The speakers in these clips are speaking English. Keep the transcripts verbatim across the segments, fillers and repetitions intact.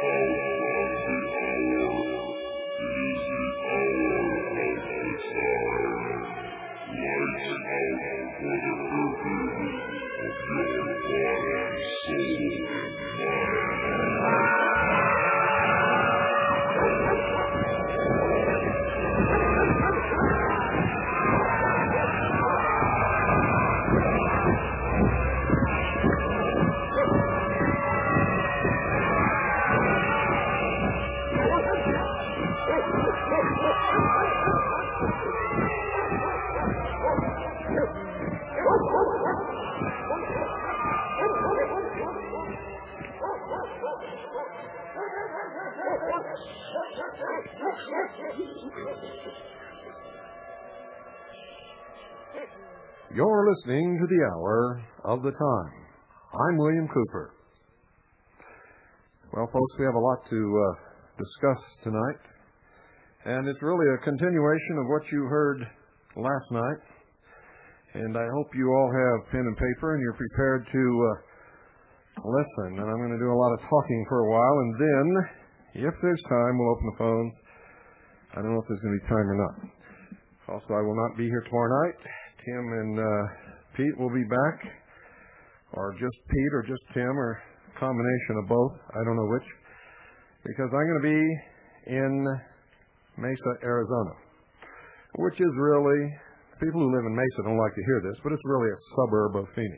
You're listening to the Hour of the Time. I'm William Cooper. Well, folks, we have a lot to uh, discuss tonight, and it's really a continuation of what you heard last night. And I hope you all have pen and paper and you're prepared to uh, listen. And I'm going to do a lot of talking for a while, and then, if there's time, we'll open the phones. I don't know if there's going to be time or not. Also, I will not be here tomorrow night. Tim and uh, Pete will be back, or just Pete, or just Tim, or a combination of both. I don't know which, because I'm going to be in Mesa, Arizona, which is really, people who live in Mesa don't like to hear this, but it's really a suburb of Phoenix.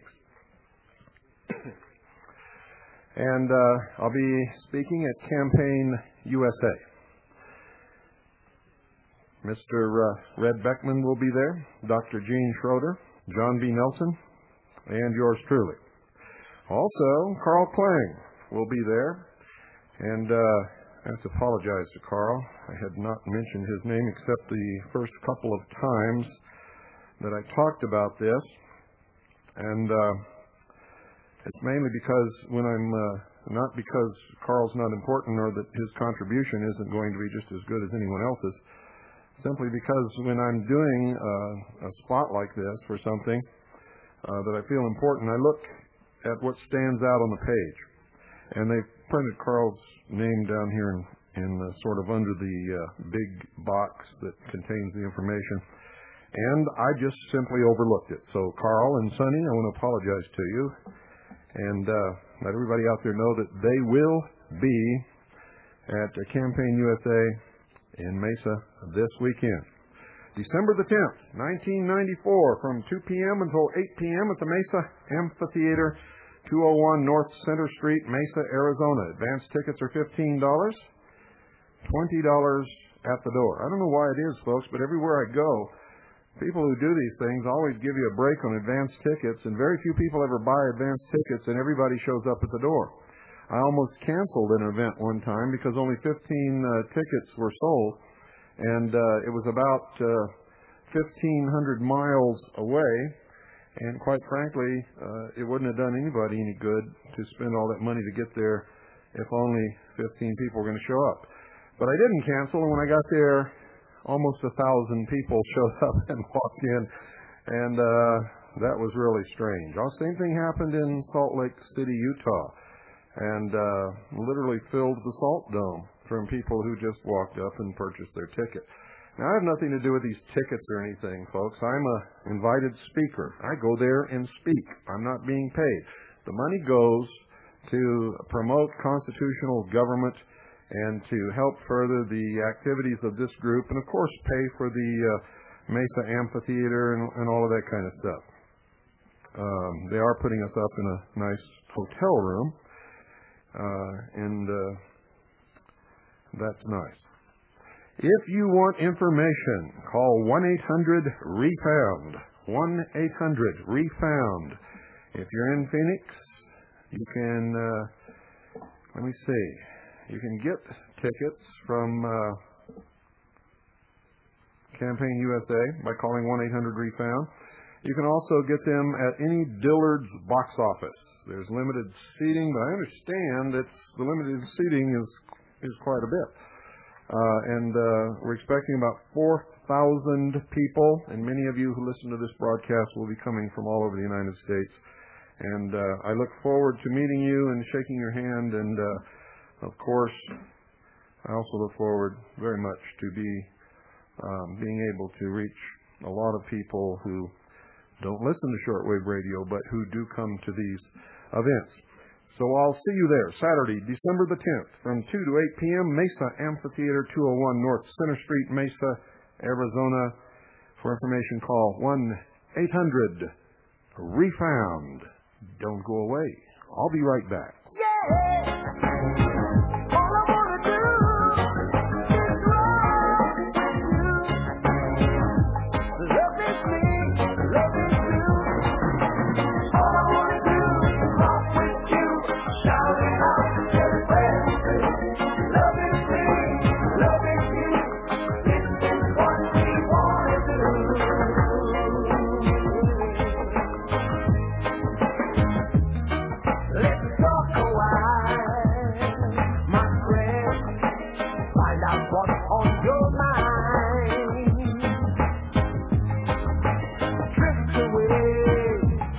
And uh, I'll be speaking at Campaign U S A. Mister Uh, Red Beckman will be there, Doctor Gene Schroeder, John B. Nelson, and yours truly. Also, Carl Klang will be there, and uh, I have to apologize to Carl. I had not mentioned his name except the first couple of times that I talked about this, and uh, it's mainly because when I'm, uh, not because Carl's not important or that his contribution isn't going to be just as good as anyone else's, simply because when I'm doing uh, a spot like this for something uh, that I feel important, I look at what stands out on the page. And they printed Carl's name down here in, in uh, sort of under the uh, big box that contains the information. And I just simply overlooked it. So Carl and Sonny, I want to apologize to you. And uh, let everybody out there know that they will be at uh, Campaign U S A in Mesa this weekend. December the tenth, nineteen ninety-four, from two p.m. until eight p.m. at the Mesa Amphitheater, two oh one North Center Street, Mesa, Arizona. Advance tickets are fifteen dollars, twenty dollars at the door. I don't know why it is, folks, but everywhere I go, people who do these things always give you a break on advance tickets, and very few people ever buy advance tickets, and everybody shows up at the door. I almost canceled an event one time because only fifteen uh, tickets were sold, and uh, it was about uh, fifteen hundred miles away, and quite frankly, uh, it wouldn't have done anybody any good to spend all that money to get there if only fifteen people were going to show up. But I didn't cancel, and when I got there, almost a thousand people showed up and walked in, and uh, that was really strange. The same thing happened in Salt Lake City, Utah, and uh, literally filled the Salt Dome from people who just walked up and purchased their ticket. Now, I have nothing to do with these tickets or anything, folks. I'm an invited speaker. I go there and speak. I'm not being paid. The money goes to promote constitutional government and to help further the activities of this group, and, of course, pay for the uh, Mesa Amphitheater and, and all of that kind of stuff. Um, they are putting us up in a nice hotel room. Uh, and uh, that's nice. If you want information, call one eight hundred REFOUND. one eight hundred REFOUND. If you're in Phoenix, you can, uh, let me see, you can get tickets from uh, Campaign U S A by calling one eight hundred REFOUND. You can also get them at any Dillard's box office. There's limited seating, but I understand it's the limited seating is is quite a bit. Uh, and uh, we're expecting about four thousand people, and many of you who listen to this broadcast will be coming from all over the United States. And uh, I look forward to meeting you and shaking your hand and uh, Of course, I also look forward very much to be um, being able to reach a lot of people who don't listen to shortwave radio, but who do come to these events. So I'll see you there Saturday, December the tenth, from two to eight p.m., Mesa Amphitheater, two oh one North Center Street, Mesa, Arizona. For information, call one eight hundred refound. Don't go away. I'll be right back. Yeah! All I wanna do is love you. Love is me, love is you. All I wanna do is rock with you. Shout it out, tell it where to do. Love is me, love is you. This is what we wanna do. Let's talk a while, my friend. Find out what's on your mind. Drift away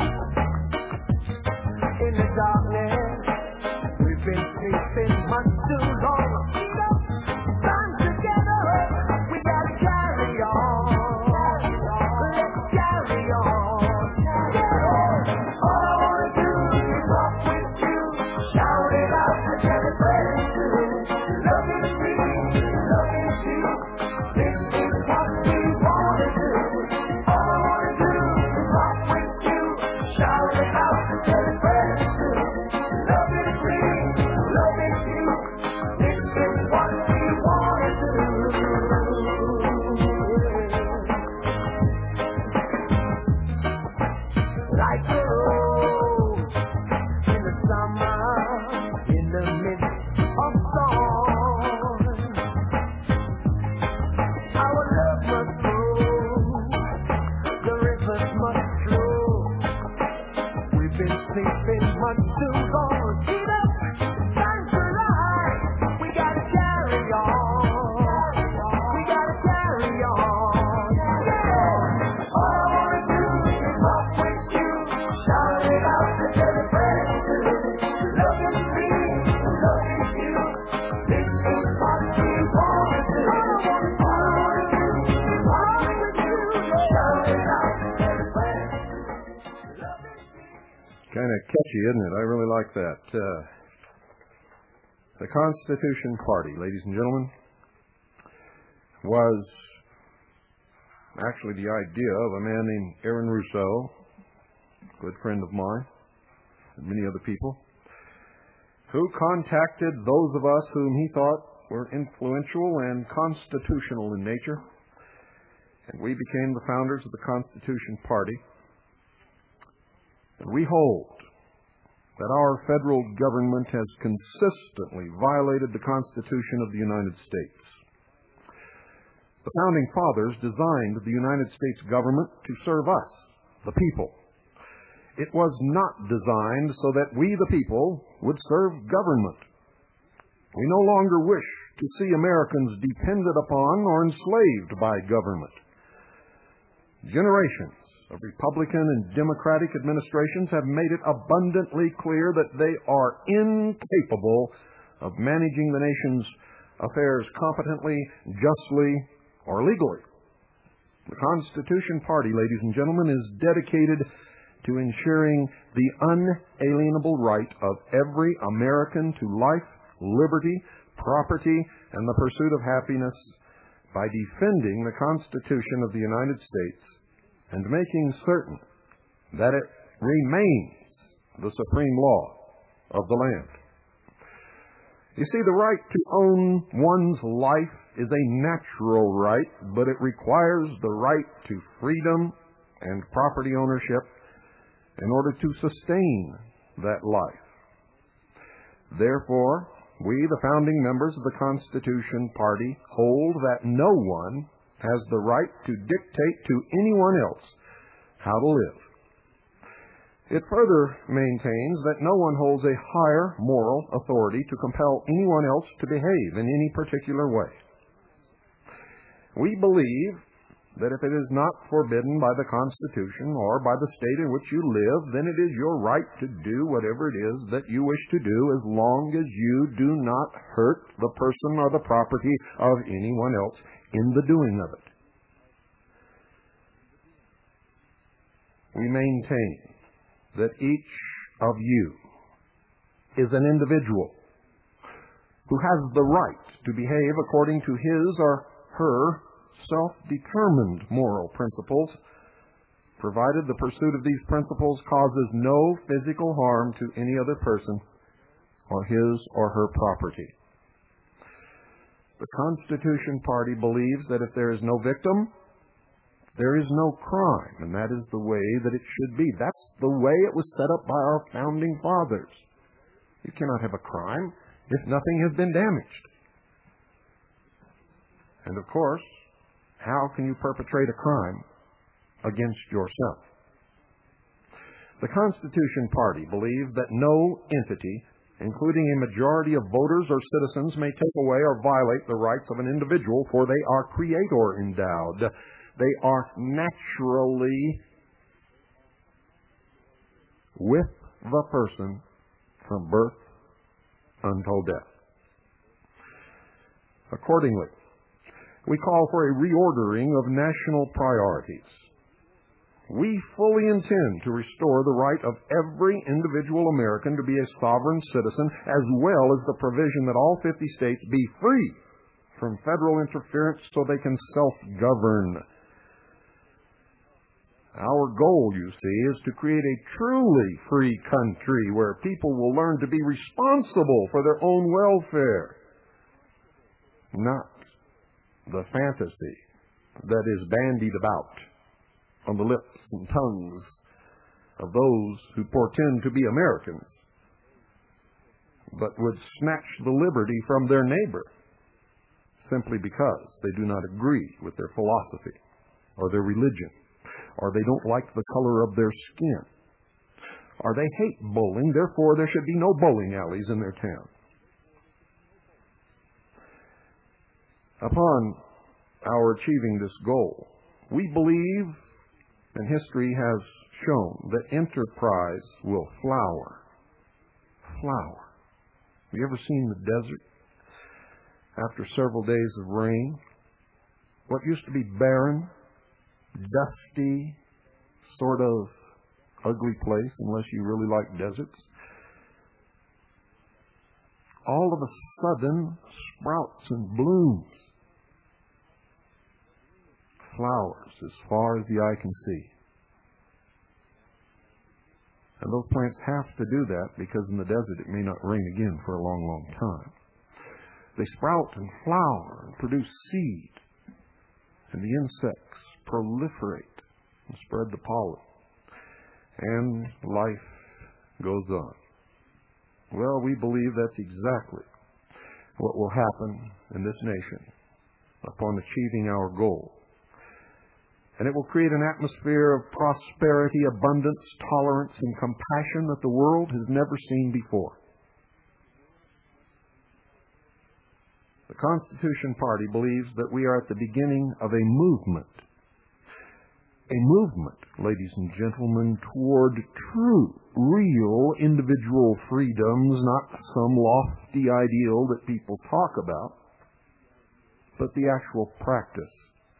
in the darkness. We've been sleeping much too long. Get up, stand together. We gotta carry on. Let's carry on. Yeah. All I wanna do is rock with you. Shout it out and tell it where to do. Love is me, love is you. This is what we wanna do. All I wanna do is rock with you. Shout it out and tell it where to do. Love is me, love is you. This is what we wanna do. Like a rose in the summer, in the midst of storm. Our love must grow, the rivers must flow. We've been sleeping much too long. Get up, time to rise. We gotta carry on. We gotta carry on. Yeah. All I wanna do is rock with you. Shout it out and tell it where to do. Love is me, love is you. This is what we wanna do. All I wanna do is rock with you. Shout it out and tell it where to do. Love is me. Kind of catchy, isn't it? I really like that. Uh, the Constitution Party, ladies and gentlemen, was actually the idea of a man named Aaron Russo, a good friend of mine, and many other people, who contacted those of us whom he thought were influential and constitutional in nature, and we became the founders of the Constitution Party. And we hold that our federal government has consistently violated the Constitution of the United States. The Founding Fathers designed the United States government to serve us, the people. It was not designed so that we, the people, would serve government. We no longer wish to see Americans dependent upon or enslaved by government. Generations of Republican and Democratic administrations have made it abundantly clear that they are incapable of managing the nation's affairs competently, justly, or legally. The Constitution Party, ladies and gentlemen, is dedicated to ensuring the unalienable right of every American to life, liberty, property, and the pursuit of happiness by defending the Constitution of the United States and making certain that it remains the supreme law of the land. You see, the right to own one's life is a natural right, but it requires the right to freedom and property ownership in order to sustain that life. Therefore, we, the founding members of the Constitution Party, hold that no one has the right to dictate to anyone else how to live. It further maintains that no one holds a higher moral authority to compel anyone else to behave in any particular way. We believe that if it is not forbidden by the Constitution or by the state in which you live, then it is your right to do whatever it is that you wish to do, as long as you do not hurt the person or the property of anyone else in the doing of it. We maintain that each of you is an individual who has the right to behave according to his or her self-determined moral principles, provided the pursuit of these principles causes no physical harm to any other person or his or her property. The Constitution Party believes that if there is no victim, there is no crime, and that is the way that it should be. That's the way it was set up by our founding fathers. You cannot have a crime if nothing has been damaged. And of course, how can you perpetrate a crime against yourself? The Constitution Party believes that no entity, including a majority of voters or citizens, may take away or violate the rights of an individual, for they are creator endowed. They are naturally with the person from birth until death. Accordingly, we call for a reordering of national priorities. We fully intend to restore the right of every individual American to be a sovereign citizen, as well as the provision that all fifty states be free from federal interference so they can self-govern. Our goal, you see, is to create a truly free country where people will learn to be responsible for their own welfare, not the fantasy that is bandied about on the lips and tongues of those who portend to be Americans, but would snatch the liberty from their neighbor simply because they do not agree with their philosophy or their religion, or they don't like the color of their skin, or they hate bowling, therefore there should be no bowling alleys in their town. Upon our achieving this goal, we believe, and history has shown, that enterprise will flower. Flower. Have you ever seen the desert after several days of rain? What used to be barren, dusty, sort of ugly place, unless you really like deserts, all of a sudden sprouts and blooms. Flowers as far as the eye can see. And those plants have to do that because in the desert it may not rain again for a long, long time. They sprout and flower and produce seed, and the insects proliferate and spread the pollen, and life goes on. Well, we believe that's exactly what will happen in this nation upon achieving our goal. And it will create an atmosphere of prosperity, abundance, tolerance, and compassion that the world has never seen before. The Constitution Party believes that we are at the beginning of a movement. A movement, ladies and gentlemen, toward true, real individual freedoms, not some lofty ideal that people talk about, but the actual practice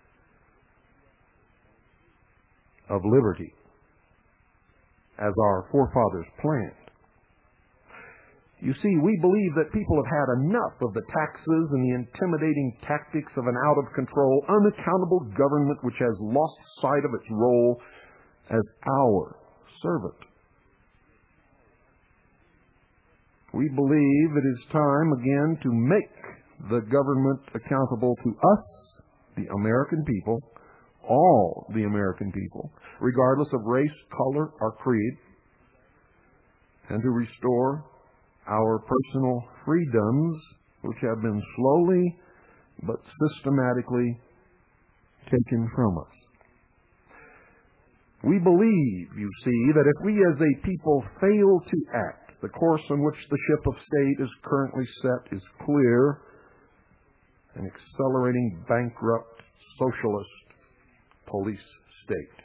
of liberty, as our forefathers planned. You see, we believe that people have had enough of the taxes and the intimidating tactics of an out-of-control, unaccountable government which has lost sight of its role as our servant. We believe it is time again to make the government accountable to us, the American people, all the American people, regardless of race, color, or creed, and to restore our personal freedoms, which have been slowly but systematically taken from us. We believe, you see, that if we as a people fail to act, the course on which the ship of state is currently set is clear: an accelerating bankrupt socialist police state.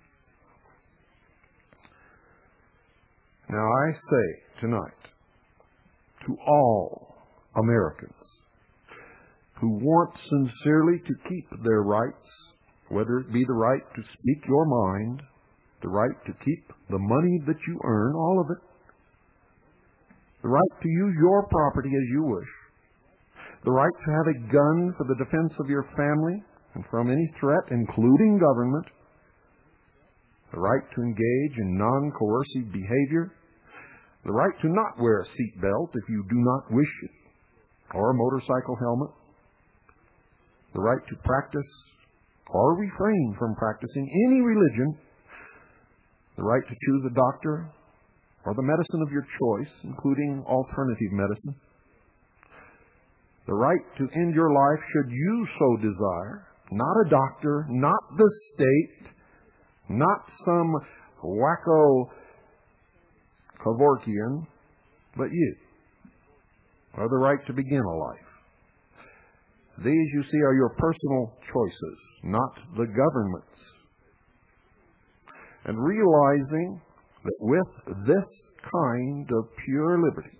Now I say tonight to all Americans who want sincerely to keep their rights, whether it be the right to speak your mind, the right to keep the money that you earn, all of it, the right to use your property as you wish, the right to have a gun for the defense of your family and from any threat, including government, the right to engage in non-coercive behavior, the right to not wear a seatbelt if you do not wish it, or a motorcycle helmet, the right to practice or refrain from practicing any religion, the right to choose a doctor or the medicine of your choice, including alternative medicine, the right to end your life should you so desire, not a doctor, not the state, not some wacko Kevorkian, but you, or the right to begin a life. These, you see, are your personal choices, not the government's. And realizing that with this kind of pure liberty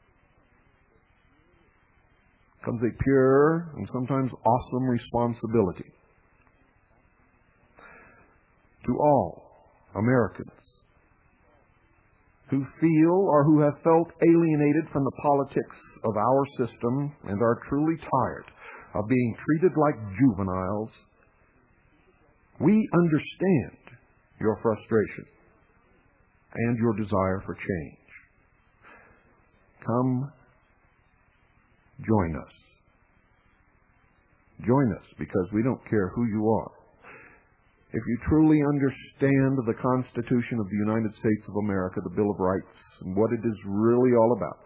comes a pure and sometimes awesome responsibility to all Americans who feel or who have felt alienated from the politics of our system and are truly tired of being treated like juveniles. We understand your frustration and your desire for change. Come, join us. Join us, because we don't care who you are. If you truly understand the Constitution of the United States of America, the Bill of Rights, and what it is really all about,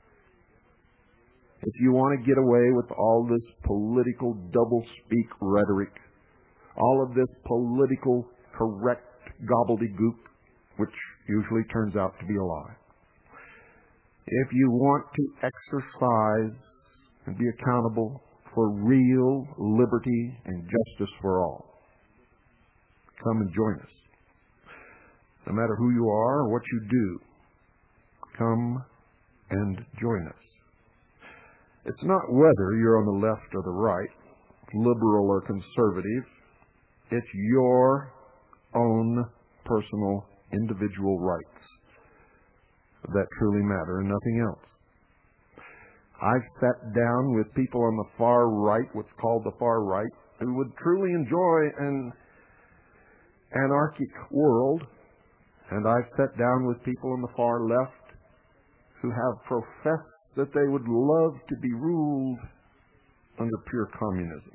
if you want to get away with all this political doublespeak rhetoric, all of this political correct gobbledygook, which usually turns out to be a lie, if you want to exercise and be accountable for real liberty and justice for all, come and join us. No matter who you are or what you do, come and join us. It's not whether you're on the left or the right, liberal or conservative. It's your own personal individual rights that truly matter and nothing else. I've sat down with people on the far right, what's called the far right, who would truly enjoy an anarchic world, and I've sat down with people on the far left who have professed that they would love to be ruled under pure communism.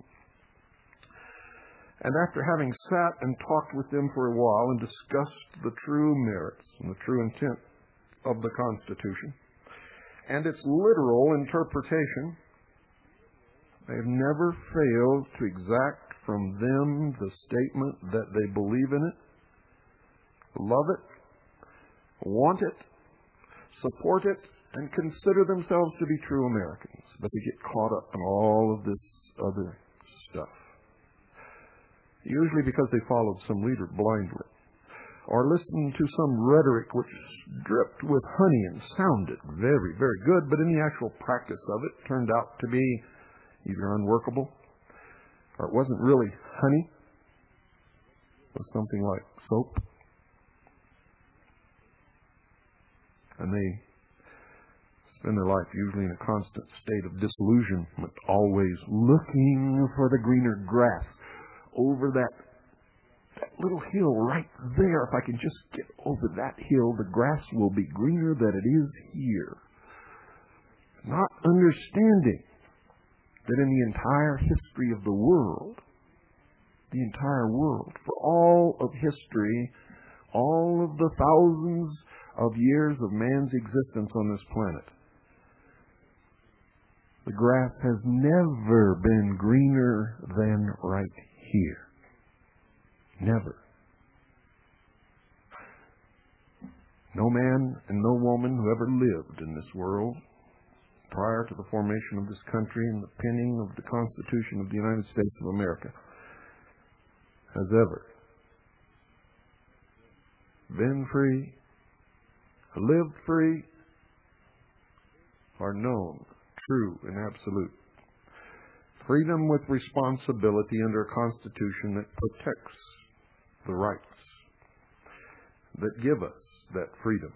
And after having sat and talked with them for a while and discussed the true merits and the true intent of the Constitution and its literal interpretation, they have never failed to exact from them the statement that they believe in it, love it, want it, support it, and consider themselves to be true Americans, but they get caught up in all of this other stuff. Usually because they followed some leader blindly, or listened to some rhetoric which dripped with honey and sounded very, very good, but in the actual practice of it turned out to be either unworkable, or it wasn't really honey. It was something like soap. And they spend their life usually in a constant state of disillusionment, always looking for the greener grass over that, that little hill right there. If I can just get over that hill, the grass will be greener than it is here. Not understanding that in the entire history of the world, the entire world, for all of history, all of the thousands of years of man's existence on this planet, the grass has never been greener than right here. Never. No man and no woman who ever lived in this world prior to the formation of this country and the penning of the Constitution of the United States of America has ever been free, lived free, or known true and absolute freedom with responsibility under a Constitution that protects the rights that give us that freedom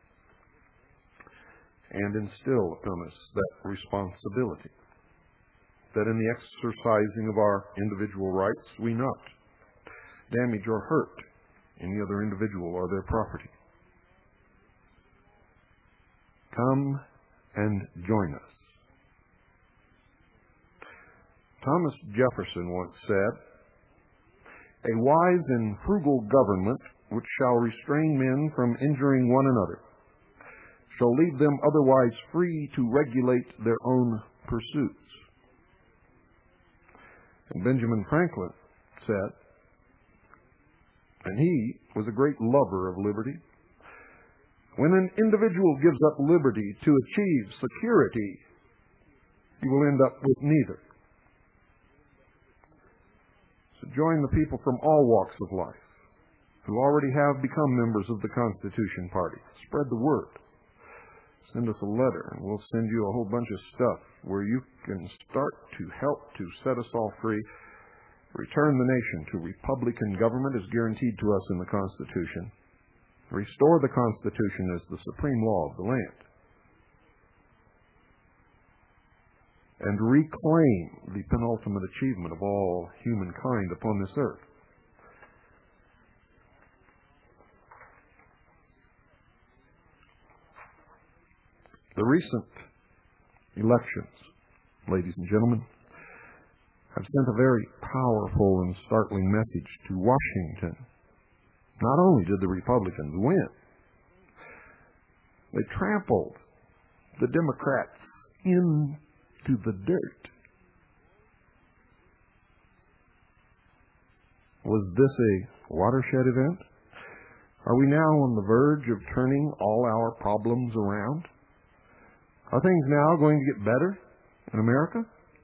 and instill upon us that responsibility, that in the exercising of our individual rights we not damage or hurt any other individual or their property. Come and join us. Thomas Jefferson once said, "A wise and frugal government which shall restrain men from injuring one another shall leave them otherwise free to regulate their own pursuits." And Benjamin Franklin said, and he was a great lover of liberty, "When an individual gives up liberty to achieve security, he will end up with neither." So join the people from all walks of life who already have become members of the Constitution Party. Spread the word. Send us a letter, and we'll send you a whole bunch of stuff where you can start to help to set us all free. Return the nation to Republican government as guaranteed to us in the Constitution. Restore the Constitution as the supreme law of the land. And reclaim the penultimate achievement of all humankind upon this earth. The recent elections, ladies and gentlemen, have sent a very powerful and startling message to Washington. Not only did the Republicans win, they trampled the Democrats into the dirt. Was this a watershed event? Are we now on the verge of turning all our problems around? Are things now going to get better in America?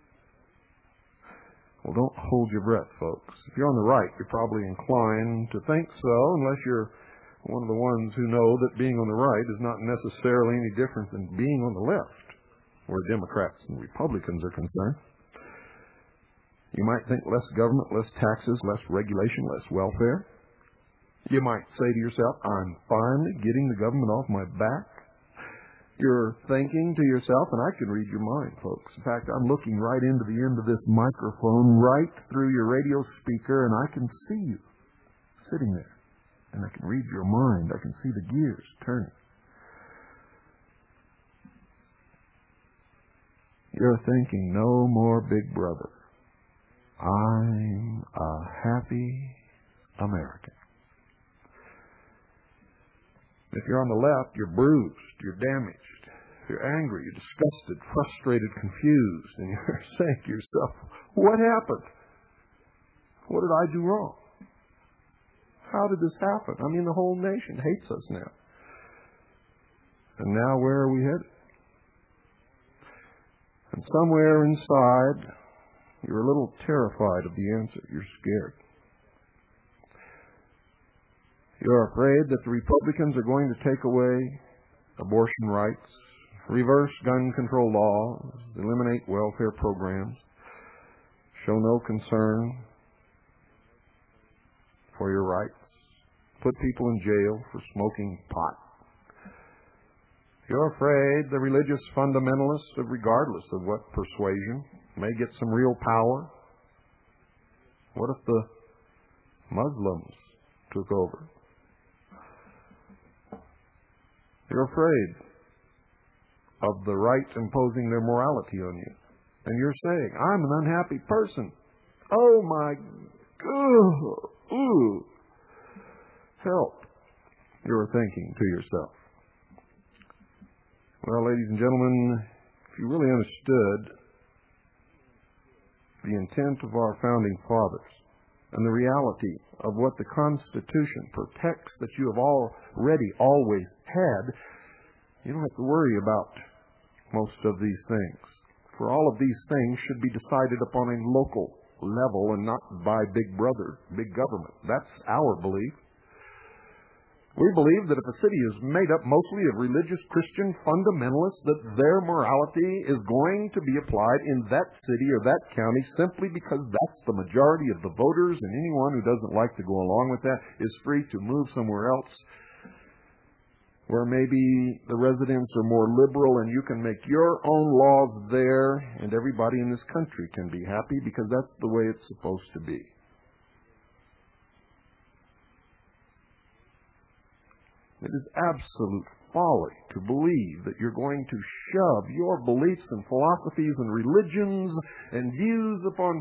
Well, don't hold your breath, folks. If you're on the right, you're probably inclined to think so, unless you're one of the ones who know that being on the right is not necessarily any different than being on the left, where Democrats and Republicans are concerned. You might think less government, less taxes, less regulation, less welfare. You might say to yourself, "I'm finally getting the government off my back." You're thinking to yourself, and I can read your mind, folks. In fact, I'm looking right into the end of this microphone, right through your radio speaker, and I can see you sitting there. And I can read your mind. I can see the gears turning. You're thinking, "No more Big Brother. I'm a happy American." If you're on the left, you're bruised, you're damaged, you're angry, you're disgusted, frustrated, confused, and you're saying to yourself, "What happened? What did I do wrong? How did this happen? I mean, the whole nation hates us now." And now where are we headed? And somewhere inside, you're a little terrified of the answer. You're scared. You're afraid that the Republicans are going to take away abortion rights, reverse gun control laws, eliminate welfare programs, show no concern for your rights, put people in jail for smoking pot. You're afraid the religious fundamentalists, regardless of what persuasion, may get some real power. What if the Muslims took over? You're afraid of the right imposing their morality on you. And you're saying, "I'm an unhappy person. Oh my God. Ooh. Help." You're thinking to yourself. Well, ladies and gentlemen, if you really understood the intent of our founding fathers and the reality of what the Constitution protects that you have already always had, you don't have to worry about most of these things. For all of these things should be decided upon a local level and not by Big Brother, big government. That's our belief. We believe that if a city is made up mostly of religious Christian fundamentalists, that their morality is going to be applied in that city or that county simply because that's the majority of the voters, and anyone who doesn't like to go along with that is free to move somewhere else where maybe the residents are more liberal and you can make your own laws there and everybody in this country can be happy because that's the way it's supposed to be. It is absolute folly to believe that you're going to shove your beliefs and philosophies and religions and views upon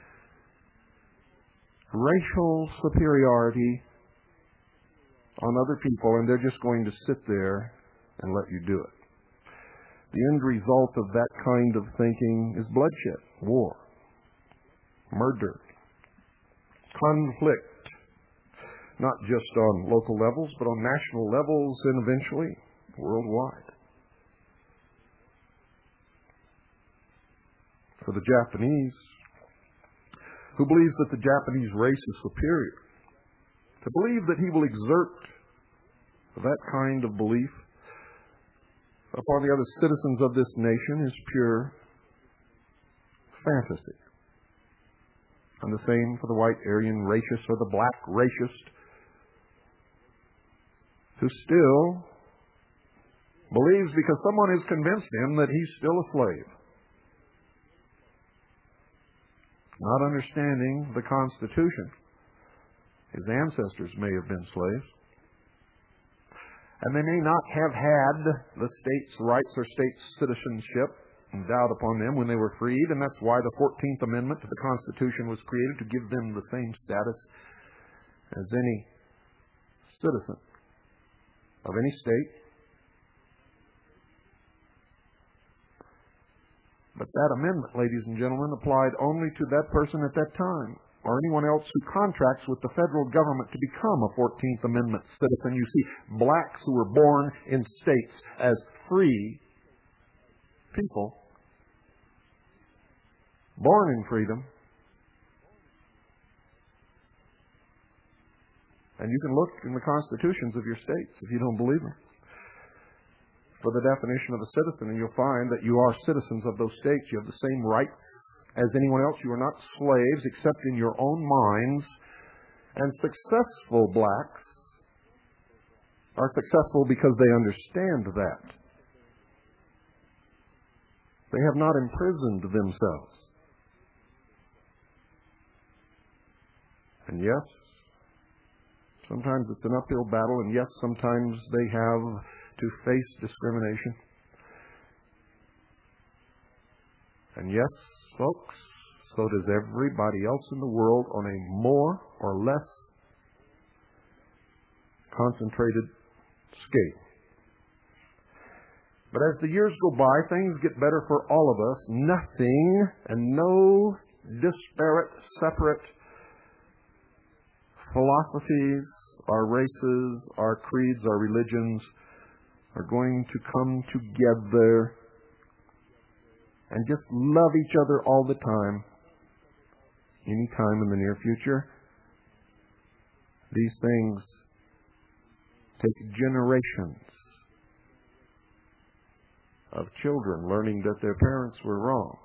racial superiority on other people, and they're just going to sit there and let you do it. The end result of that kind of thinking is bloodshed, war, murder, conflict. Not just on local levels, but on national levels and eventually worldwide. For the Japanese, who believes that the Japanese race is superior, to believe that he will exert that kind of belief upon the other citizens of this nation is pure fantasy. And the same for the white Aryan racist or the black racist, who still believes because someone has convinced him that he's still a slave. Not understanding the Constitution. His ancestors may have been slaves. And they may not have had the state's rights or state citizenship endowed upon them when they were freed, and that's why the fourteenth Amendment to the Constitution was created, to give them the same status as any citizen of any state. But that amendment, ladies and gentlemen, applied only to that person at that time, or anyone else who contracts with the federal government to become a fourteenth Amendment citizen. You see, blacks who were born in states as free people, born in freedom, and you can look in the constitutions of your states if you don't believe them, for the definition of a citizen, and you'll find that you are citizens of those states. You have the same rights as anyone else. You are not slaves except in your own minds. And successful blacks are successful because they understand that. They have not imprisoned themselves. And yes, sometimes it's an uphill battle, and yes, sometimes they have to face discrimination. And yes, folks, so does everybody else in the world on a more or less concentrated scale. But as the years go by, things get better for all of us. Nothing and no disparate, separate philosophies, our races, our creeds, our religions are going to come together and just love each other all the time, any time in the near future. These things take generations of children learning that their parents were wrong.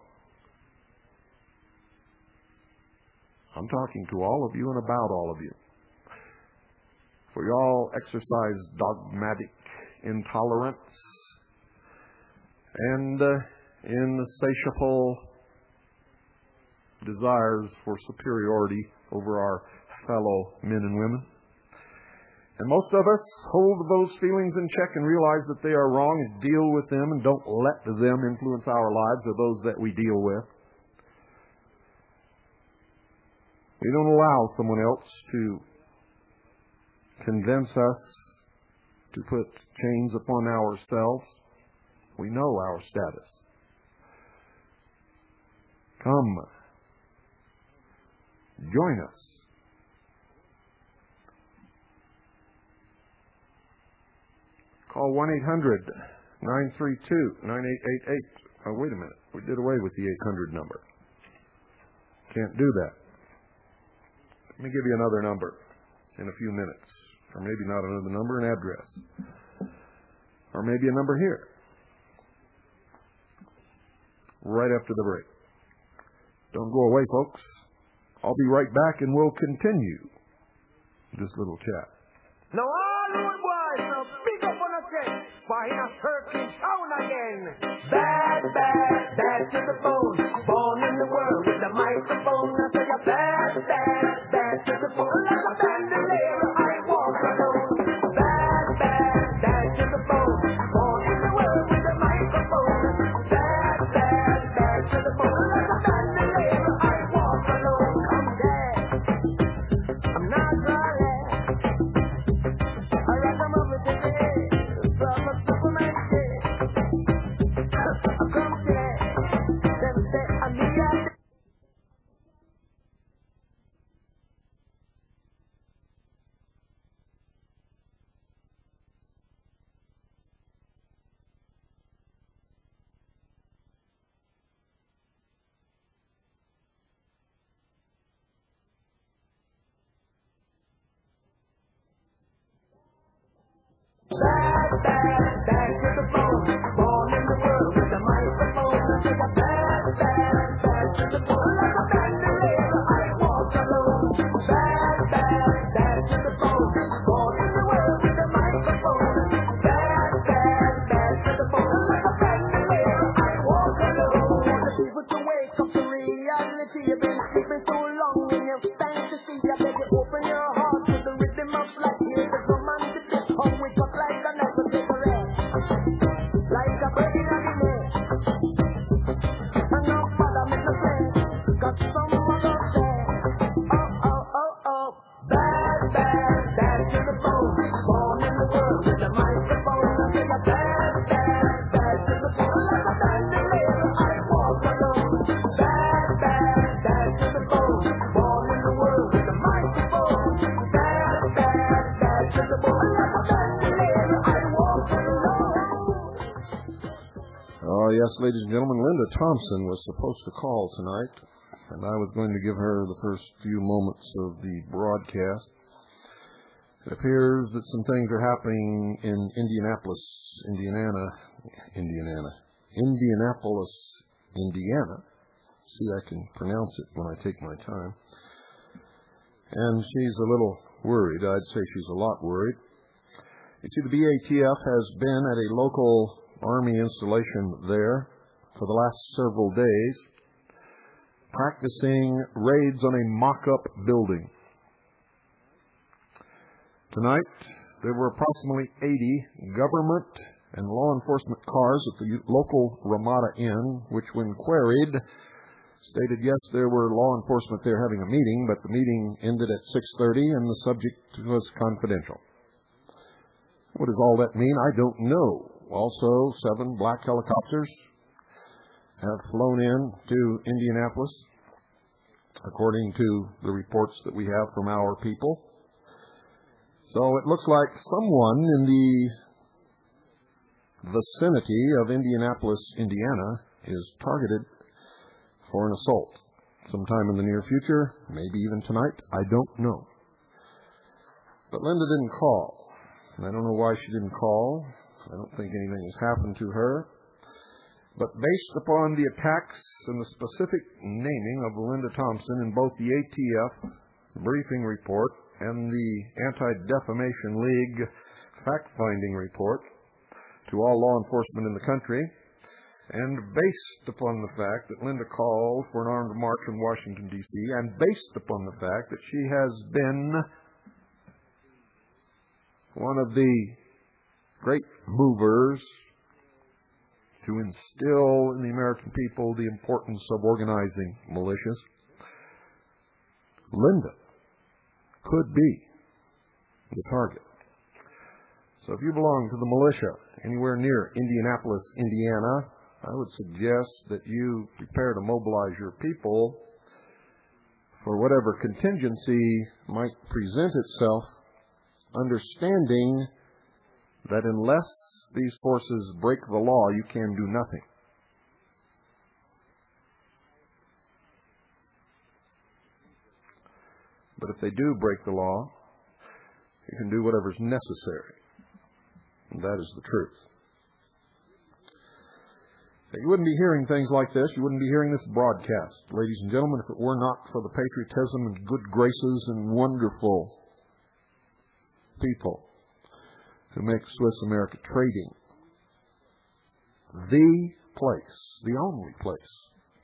I'm talking to all of you and about all of you. For you all exercise dogmatic intolerance and uh, insatiable desires for superiority over our fellow men and women. And most of us hold those feelings in check and realize that they are wrong and deal with them and don't let them influence our lives or those that we deal with. We don't allow someone else to convince us to put chains upon ourselves. We know our status. Come, join us. Call one eight hundred nine three two nine eight eight eight. Oh, wait a minute. We did away with the eight hundred number. Can't do that. Let me give you another number in a few minutes. Or maybe not another number, an address. Or maybe a number here. Right after the break. Don't go away, folks. I'll be right back and we'll continue this little chat. Now all old boys, now big up on a set, for in a certain town again. Bad, bad, bad to the bone, born in the world with a microphone. I say a bad, bad, bad to the bone, like a bandolier, I walk alone. Bad, bad, bad to the bone, born in the world with a microphone. Bad, bad, bad to the bone, like a bandolier, I walk alone. I'm dead, I'm not running. I got some of it today, from a Superman day. I come there, them say I need that. Bad, bad, bad to the bone, born in the world with a microphone. I say a bad, bad, bad to the bone, like a bandolier, I walk alone. Bad, bad, bad to the bone, born in the world with a microphone. Bad, bad, bad to the bone, like a bandolier, I walk alone. Want the people to wake up to reality. You've been sleeping so long in your fantasy. I beg you open your heart to the rhythm of life. Hear the drum and the beat, come wake up like a never take a rest. Like a bird in a nest. And no father make no sense. Got some mother there. Oh, oh, oh, oh. Bad, bad, bad to the bone. Born in the world with a microphone. I say a bad, bad, bad to the bone. Like a bandolier, I walk alone. Bad, bad, bad to the bone. Born in the world with a microphone. Bad, bad, bad to the bone. Like a bandolier, I walk alone. Oh, yes, ladies and gentlemen, Linda Thompson was supposed to call tonight, and I was going to give her the first few moments of the broadcast. It appears that some things are happening in Indianapolis, Indiana, Indiana, Indianapolis, Indiana. See, I can pronounce it when I take my time. And she's a little worried. I'd say she's a lot worried. You see, the B A T F has been at a local Army installation there for the last several days, practicing raids on a mock-up building. Tonight, there were approximately eighty government and law enforcement cars at the local Ramada Inn, which, when queried, stated, yes, there were law enforcement there having a meeting, but the meeting ended at six thirty and the subject was confidential. What does all that mean? I don't know. Also, seven black helicopters have flown in to Indianapolis, according to the reports that we have from our people. So it looks like someone in the vicinity of Indianapolis, Indiana, is targeted for an assault sometime in the near future, maybe even tonight. I don't know. But Linda didn't call. And I don't know why she didn't call. I don't think anything has happened to her. But based upon the attacks and the specific naming of Linda Thompson in both the A T F briefing report and the Anti-Defamation League fact-finding report to all law enforcement in the country, and based upon the fact that Linda called for an armed march in Washington, D C, and based upon the fact that she has been one of the great movers to instill in the American people the importance of organizing militias, Linda could be the target. So if you belong to the militia anywhere near Indianapolis, Indiana, I would suggest that you prepare to mobilize your people for whatever contingency might present itself, understanding that unless these forces break the law, you can do nothing. But if they do break the law, you can do whatever's necessary. And that is the truth. You wouldn't be hearing things like this. You wouldn't be hearing this broadcast, ladies and gentlemen, if it were not for the patriotism and good graces and wonderful people who make Swiss America Trading the place, the only place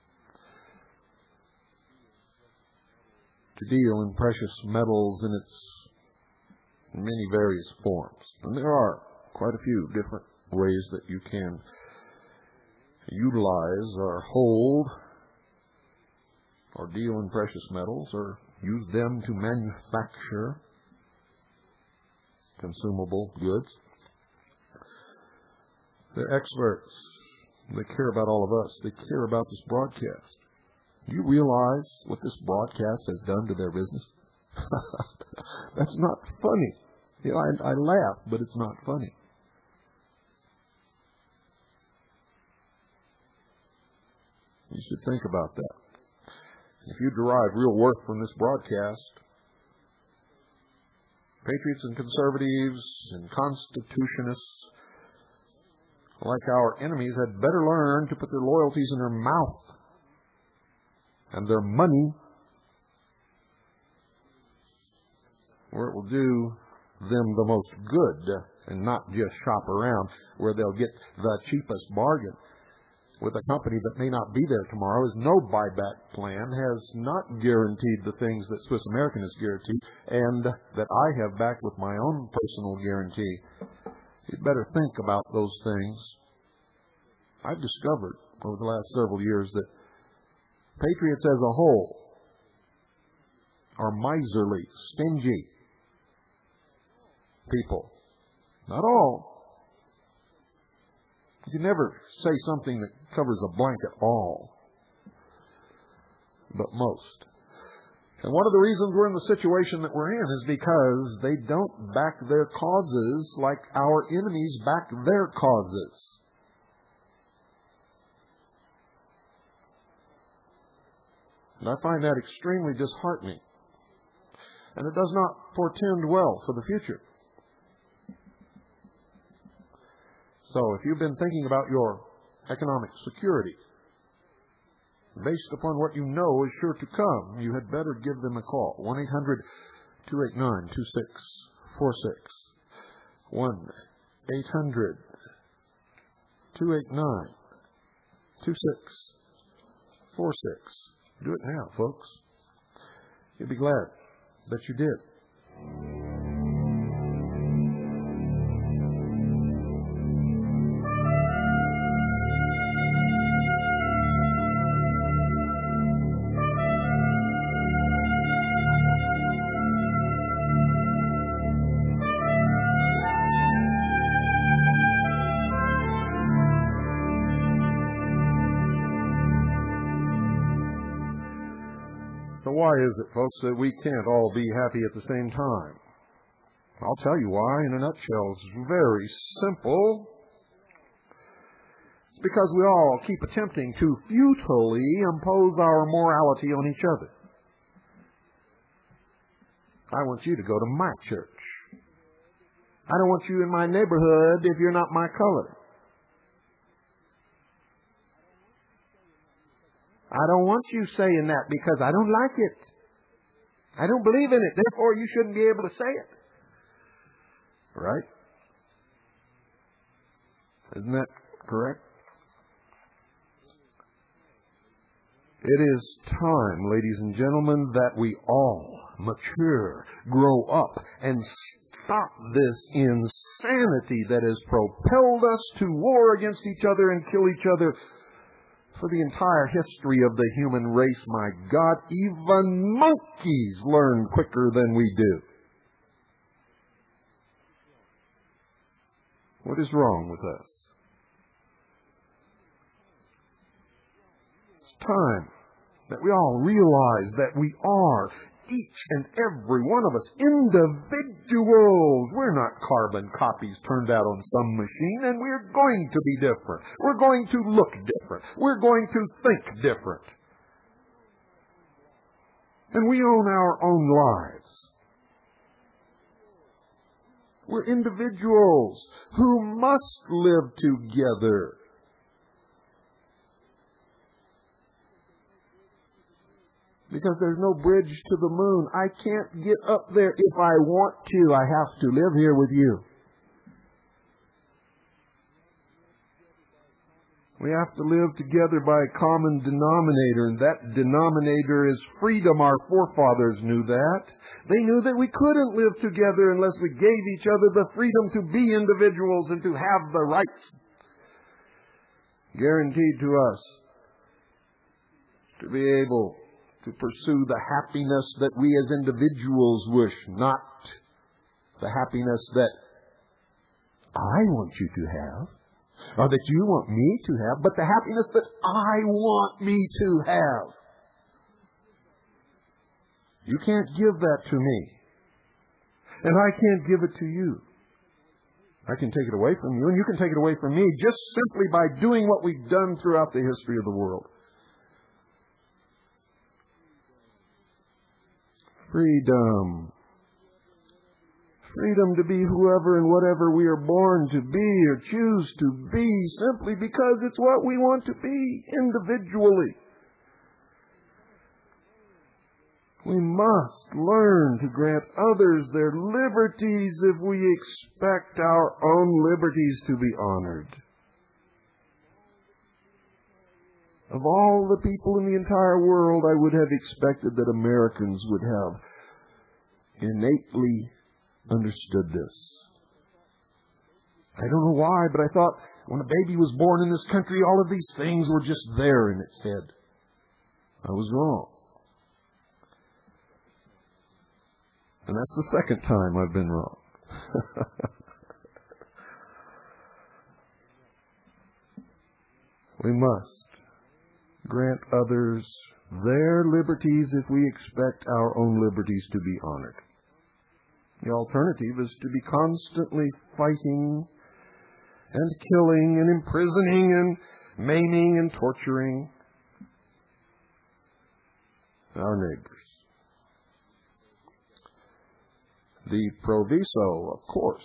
to deal in precious metals in its many various forms. And there are quite a few different ways that you can utilize or hold or deal in precious metals or use them to manufacture consumable goods. They're experts. They care about all of us. They care about this broadcast. Do you realize what this broadcast has done to their business? That's not funny. You know, I, I laugh, but it's not funny. You should think about that. If you derive real worth from this broadcast, patriots and conservatives and constitutionists, like our enemies, had better learn to put their loyalties in their mouth and their money where it will do them the most good and not just shop around where they'll get the cheapest bargain with a company that may not be there tomorrow. Is no buyback plan, has not guaranteed the things that Swiss American has guaranteed and that I have backed with my own personal guarantee. You'd better think about those things. I've discovered over the last several years that patriots as a whole are miserly, stingy people. Not all. You can never say something that covers a blanket all, but most. And one of the reasons we're in the situation that we're in is because they don't back their causes like our enemies back their causes. And I find that extremely disheartening. And it does not portend well for the future. So if you've been thinking about your economic security, based upon what you know is sure to come, you had better give them a call. one eight hundred two eight nine two six four six. one eight hundred two eight nine two six four six. Do it now, folks. You'll be glad that you did. So why is it, folks, that we can't all be happy at the same time? I'll tell you why in a nutshell. It's very simple. It's because we all keep attempting to futilely impose our morality on each other. I want you to go to my church. I don't want you in my neighborhood if you're not my color. I don't want you saying that because I don't like it. I don't believe in it. Therefore, you shouldn't be able to say it. Right? Isn't that correct? It is time, ladies and gentlemen, that we all mature, grow up, and stop this insanity that has propelled us to war against each other and kill each other for the entire history of the human race. My God, even monkeys learn quicker than we do. What is wrong with us? It's time that we all realize that we are, each and every one of us, individuals. We're not carbon copies turned out on some machine, and we're going to be different. We're going to look different. We're going to think different. And we own our own lives. We're individuals who must live together. Because there's no bridge to the moon. I can't get up there if I want to. I have to live here with you. We have to live together by a common denominator, and that denominator is freedom. Our forefathers knew that. They knew that we couldn't live together unless we gave each other the freedom to be individuals and to have the rights guaranteed to us to be able to pursue the happiness that we as individuals wish, not the happiness that I want you to have, or that you want me to have, but the happiness that I want me to have. You can't give that to me, and I can't give it to you. I can take it away from you, and you can take it away from me just simply by doing what we've done throughout the history of the world. Freedom. Freedom to be whoever and whatever we are born to be or choose to be, simply because it's what we want to be individually. We must learn to grant others their liberties if we expect our own liberties to be honored. Of all the people in the entire world, I would have expected that Americans would have innately understood this. I don't know why, but I thought when a baby was born in this country, all of these things were just there in its head. I was wrong. And that's the second time I've been wrong. We must grant others their liberties if we expect our own liberties to be honored. The alternative is to be constantly fighting and killing and imprisoning and maiming and torturing our neighbors. The proviso, of course,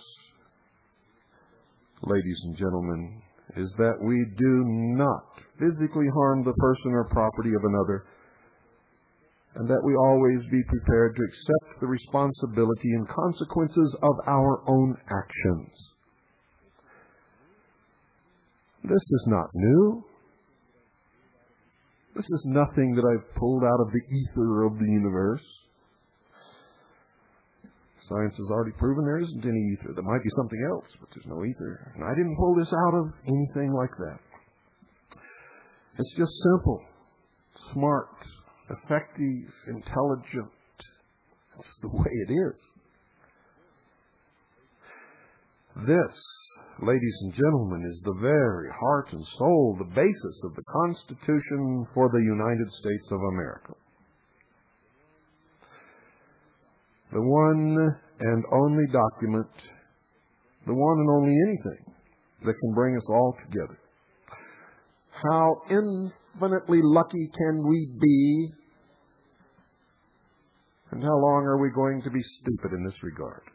ladies and gentlemen, is that we do not physically harm the person or property of another, and that we always be prepared to accept the responsibility and consequences of our own actions. This is not new. This is nothing that I've pulled out of the ether of the universe. Science has already proven there isn't any ether. There might be something else, but there's no ether. And I didn't pull this out of anything like that. It's just simple, smart, effective, intelligent. It's the way it is. This, ladies and gentlemen, is the very heart and soul, the basis of the Constitution for the United States of America. The one and only document, the one and only anything that can bring us all together. How infinitely lucky can we be, and how long are we going to be stupid in this regard?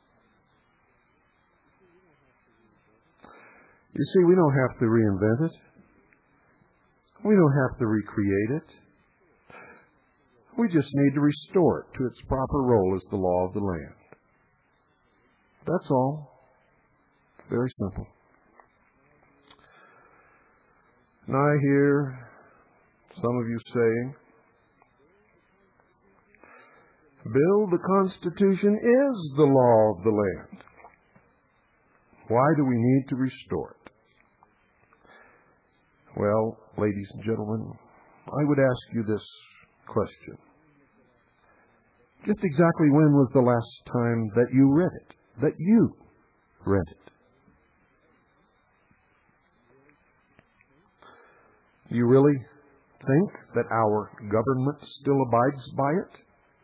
You see, we don't have to reinvent it. We don't have to recreate it. We just need to restore it to its proper role as the law of the land. That's all. Very simple. And I hear some of you saying, Bill, the Constitution is the law of the land. Why do we need to restore it? Well, ladies and gentlemen, I would ask you this question. Just exactly when was the last time that you read it? That you read it? Do you really think that our government still abides by it?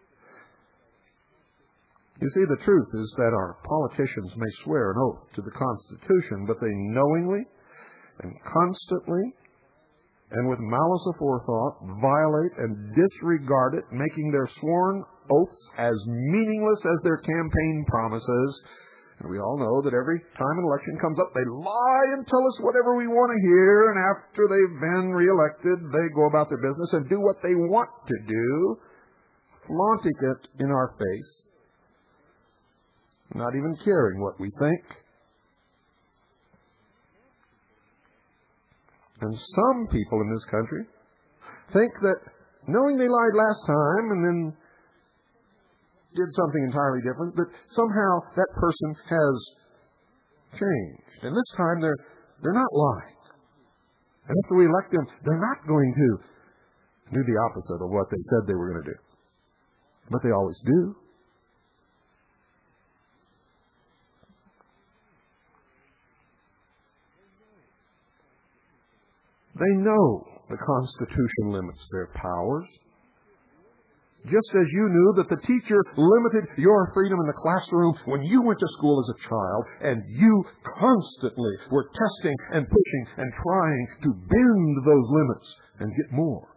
You see, the truth is that our politicians may swear an oath to the Constitution, but they knowingly and constantly and with malice aforethought violate and disregard it, making their sworn oaths as meaningless as their campaign promises. And we all know that every time an election comes up, they lie and tell us whatever we want to hear, and after they've been reelected, they go about their business and do what they want to do, flaunting it in our face, not even caring what we think. And some people in this country think that knowing they lied last time and then did something entirely different, that somehow that person has changed. And this time they're they're not lying. And after we elect them, they're not going to do the opposite of what they said they were going to do. But they always do. They know the Constitution limits their powers. Just as you knew that the teacher limited your freedom in the classroom when you went to school as a child, and you constantly were testing and pushing and trying to bend those limits and get more.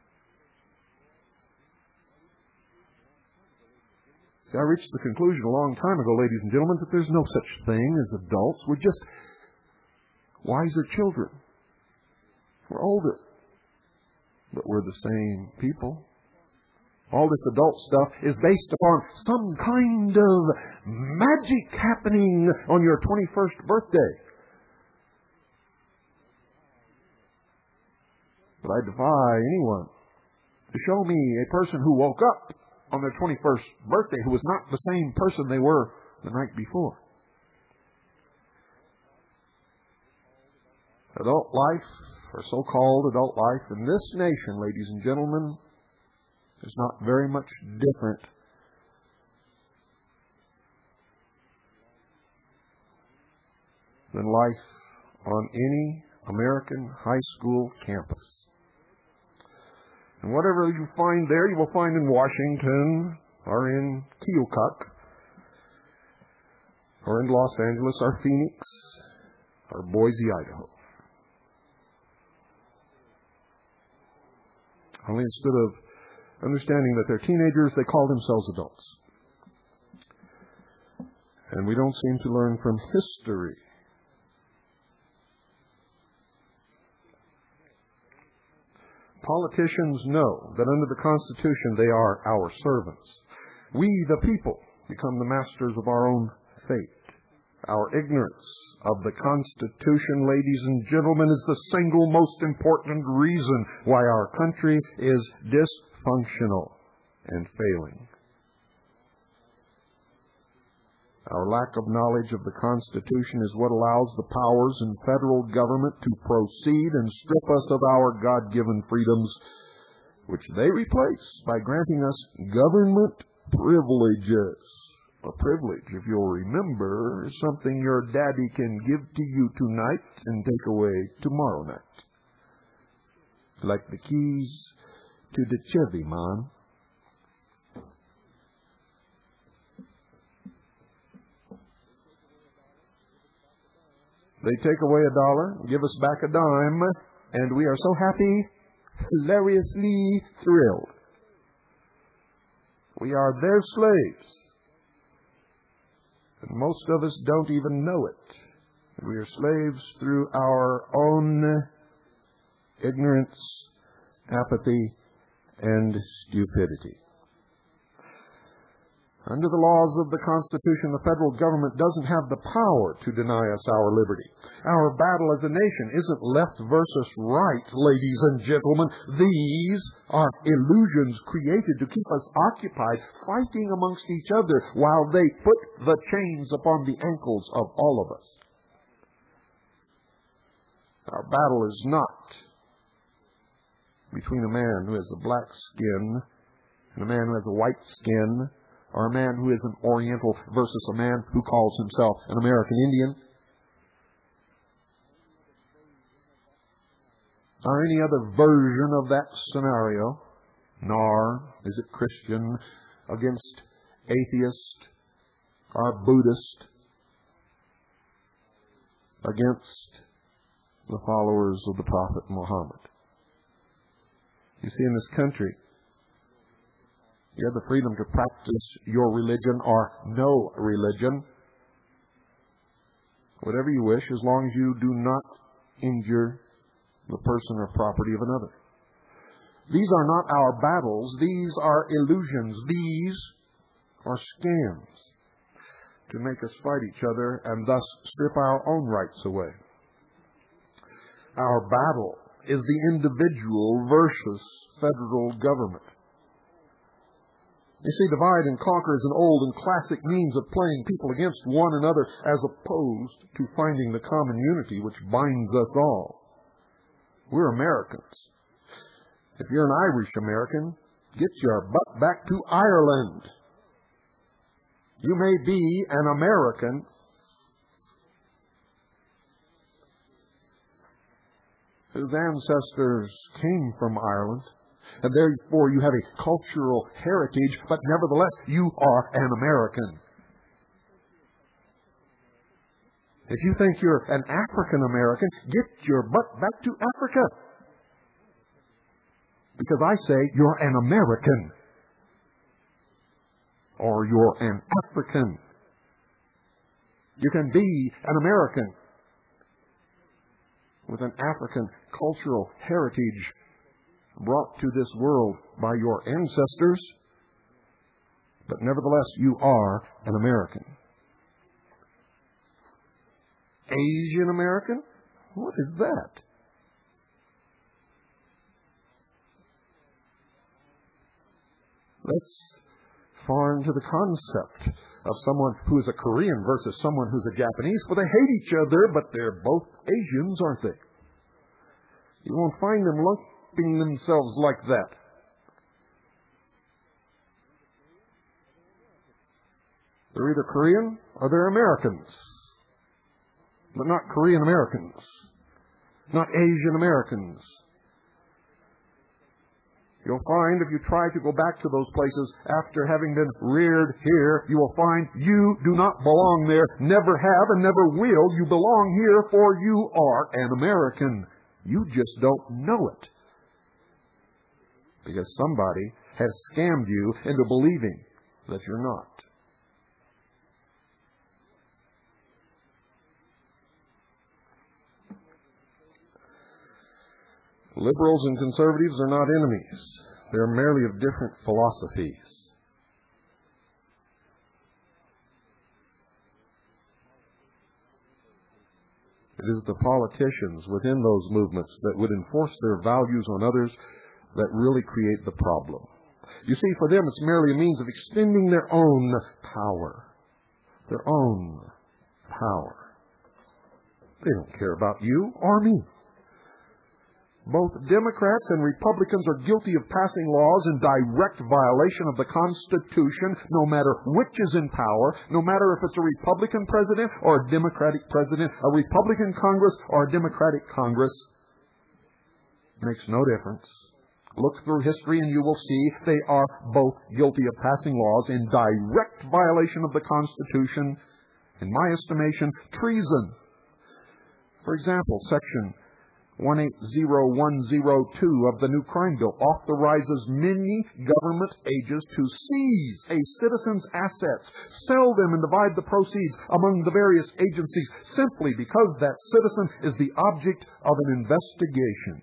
See, I reached the conclusion a long time ago, ladies and gentlemen, that there's no such thing as adults. We're just wiser children. We're older, but we're the same people. All this adult stuff is based upon some kind of magic happening on your twenty-first birthday. But I defy anyone to show me a person who woke up on their twenty-first birthday who was not the same person they were the night before. Adult life, or so-called adult life in this nation, ladies and gentlemen, is not very much different than life on any American high school campus. And whatever you find there, you will find in Washington, or in Keokuk, or in Los Angeles, or Phoenix, or Boise, Idaho. Only instead of understanding that they're teenagers, they call themselves adults. And we don't seem to learn from history. Politicians know that under the Constitution they are our servants. We, the people, become the masters of our own fate. Our ignorance of the Constitution, ladies and gentlemen, is the single most important reason why our country is dysfunctional and failing. Our lack of knowledge of the Constitution is what allows the powers in federal government to proceed and strip us of our God-given freedoms, which they replace by granting us government privileges. A privilege, if you'll remember, is something your daddy can give to you tonight and take away tomorrow night. Like the keys to the Chevy, Mom. They take away a dollar, give us back a dime, and we are so happy, hilariously thrilled. We are their slaves. And most of us don't even know it. We are slaves through our own ignorance, apathy, and stupidity. Under the laws of the Constitution, the federal government doesn't have the power to deny us our liberty. Our battle as a nation isn't left versus right, ladies and gentlemen. These are illusions created to keep us occupied, fighting amongst each other while they put the chains upon the ankles of all of us. Our battle is not between a man who has a black skin and a man who has a white skin, or a man who is an Oriental versus a man who calls himself an American Indian, or any other version of that scenario, nor is it Christian against atheist or Buddhist against the followers of the Prophet Muhammad. You see, in this country, you have the freedom to practice your religion or no religion, whatever you wish, as long as you do not injure the person or property of another. These are not our battles. These are illusions. These are scams to make us fight each other and thus strip our own rights away. Our battle is the individual versus federal government. You see, divide and conquer is an old and classic means of playing people against one another as opposed to finding the common unity which binds us all. We're Americans. If you're an Irish American, get your butt back to Ireland. You may be an American, whose ancestors came from Ireland, and therefore you have a cultural heritage, but nevertheless you are an American. If you think you're an African American, get your butt back to Africa. Because I say you're an American. Or you're an African. You can be an American with an African cultural heritage brought to this world by your ancestors, but nevertheless you are an American. Asian American? What is that? That's foreign to the concept of someone who is a Korean versus someone who's a Japanese. Well, they hate each other, but they're both Asians, aren't they? You won't find them lumping themselves like that. They're either Korean or they're Americans. But not Korean Americans. Not Asian Americans. You'll find if you try to go back to those places after having been reared here, you will find you do not belong there, never have and never will. You belong here, for you are an American. You just don't know it. Because somebody has scammed you into believing that you're not. Liberals and conservatives are not enemies. They're merely of different philosophies. It is the politicians within those movements that would enforce their values on others that really create the problem. You see, for them it's merely a means of extending their own power. Their own power. They don't care about you or me. Both Democrats and Republicans are guilty of passing laws in direct violation of the Constitution, no matter which is in power, no matter if it's a Republican president or a Democratic president, a Republican Congress or a Democratic Congress. Makes no difference. Look through history and you will see they are both guilty of passing laws in direct violation of the Constitution. In my estimation, treason. For example, Section one eight zero one zero two of the new crime bill authorizes many government agents to seize a citizen's assets, sell them and divide the proceeds among the various agencies simply because that citizen is the object of an investigation.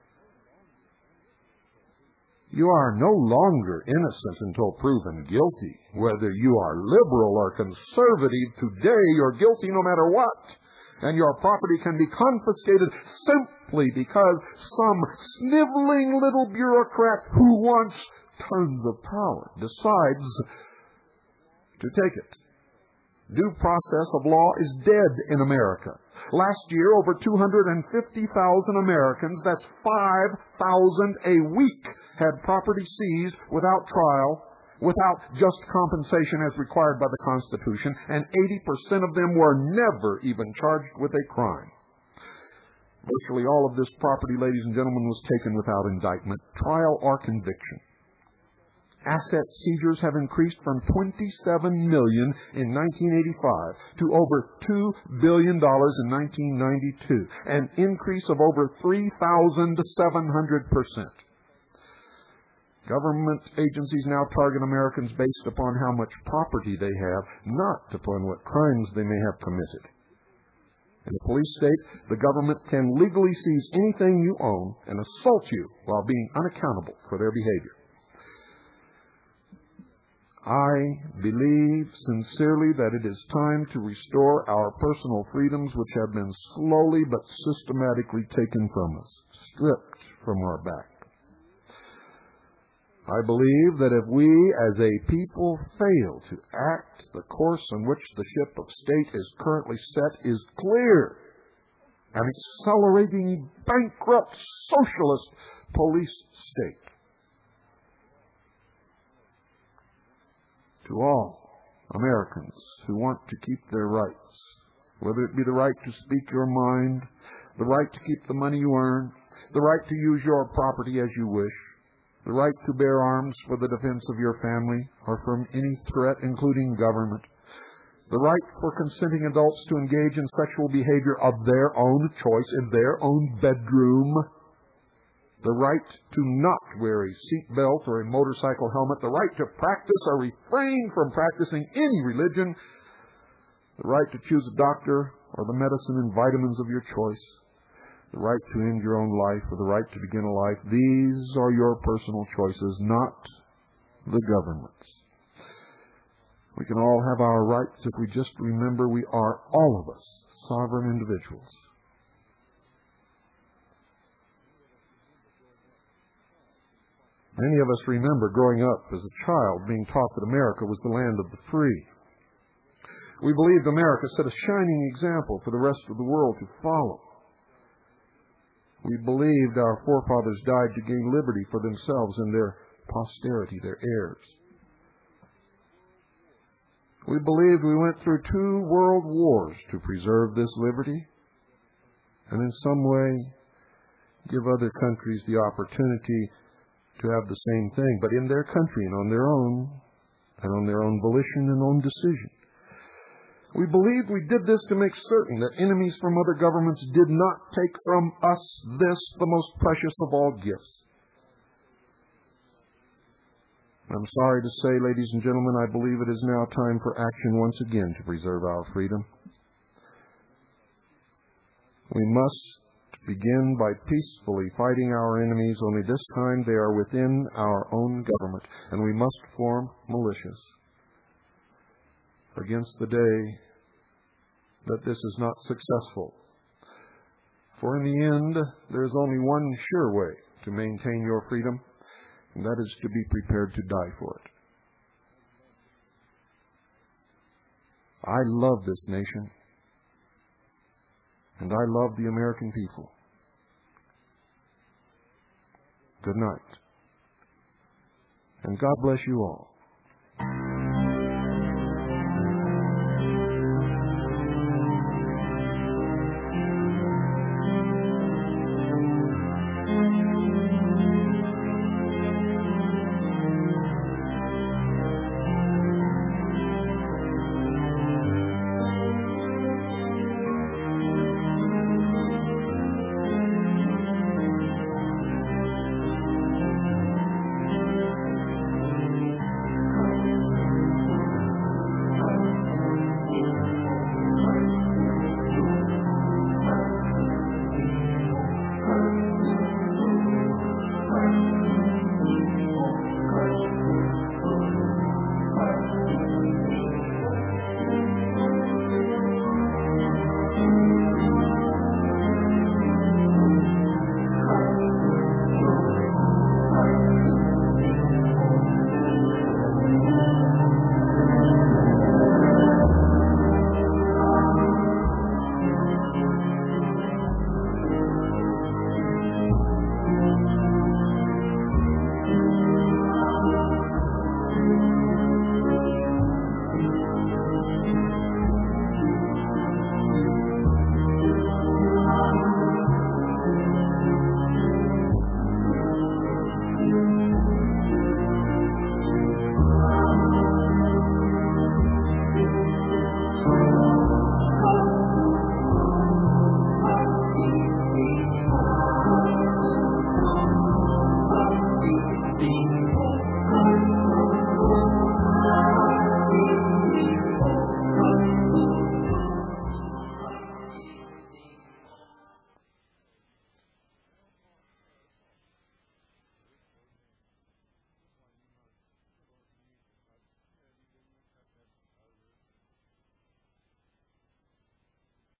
You are no longer innocent until proven guilty. Whether you are liberal or conservative, today you're guilty no matter what. And your property can be confiscated simply because some sniveling little bureaucrat who wants tons of power decides to take it. Due process of law is dead in America. Last year, over two hundred fifty thousand Americans, that's five thousand a week, had property seized without trial, without just compensation as required by the Constitution, and eighty percent of them were never even charged with a crime. Virtually all of this property, ladies and gentlemen, was taken without indictment, trial, or conviction. Asset seizures have increased from twenty-seven million dollars in nineteen eighty-five to over two billion dollars in nineteen ninety-two, an increase of over three thousand seven hundred percent. Government agencies now target Americans based upon how much property they have, not upon what crimes they may have committed. In a police state, the government can legally seize anything you own and assault you while being unaccountable for their behavior. I believe sincerely that it is time to restore our personal freedoms which have been slowly but systematically taken from us, stripped from our back. I believe that if we as a people fail to act, the course on which the ship of state is currently set is clear. An accelerating, bankrupt, socialist police state. To all Americans who want to keep their rights, whether it be the right to speak your mind, the right to keep the money you earn, the right to use your property as you wish, the right to bear arms for the defense of your family or from any threat, including government, the right for consenting adults to engage in sexual behavior of their own choice in their own bedroom, the right to not wear a seatbelt or a motorcycle helmet, the right to practice or refrain from practicing any religion, the right to choose a doctor or the medicine and vitamins of your choice, the right to end your own life or the right to begin a life. These are your personal choices, not the government's. We can all have our rights if we just remember we are, all of us, sovereign individuals. Many of us remember growing up as a child being taught that America was the land of the free. We believed America set a shining example for the rest of the world to follow. We believed our forefathers died to gain liberty for themselves and their posterity, their heirs. We believed we went through two world wars to preserve this liberty and in some way give other countries the opportunity to have the same thing, but in their country and on their own, and on their own volition and own decision. We believed we did this to make certain that enemies from other governments did not take from us this, the most precious of all gifts. I'm sorry to say, ladies and gentlemen, I believe it is now time for action once again to preserve our freedom. We must begin by peacefully fighting our enemies, only this time they are within our own government, and we must form militias against the day that this is not successful. For in the end, there is only one sure way to maintain your freedom, and that is to be prepared to die for it. I love this nation, and I love the American people. Good night, and God bless you all. Thank you.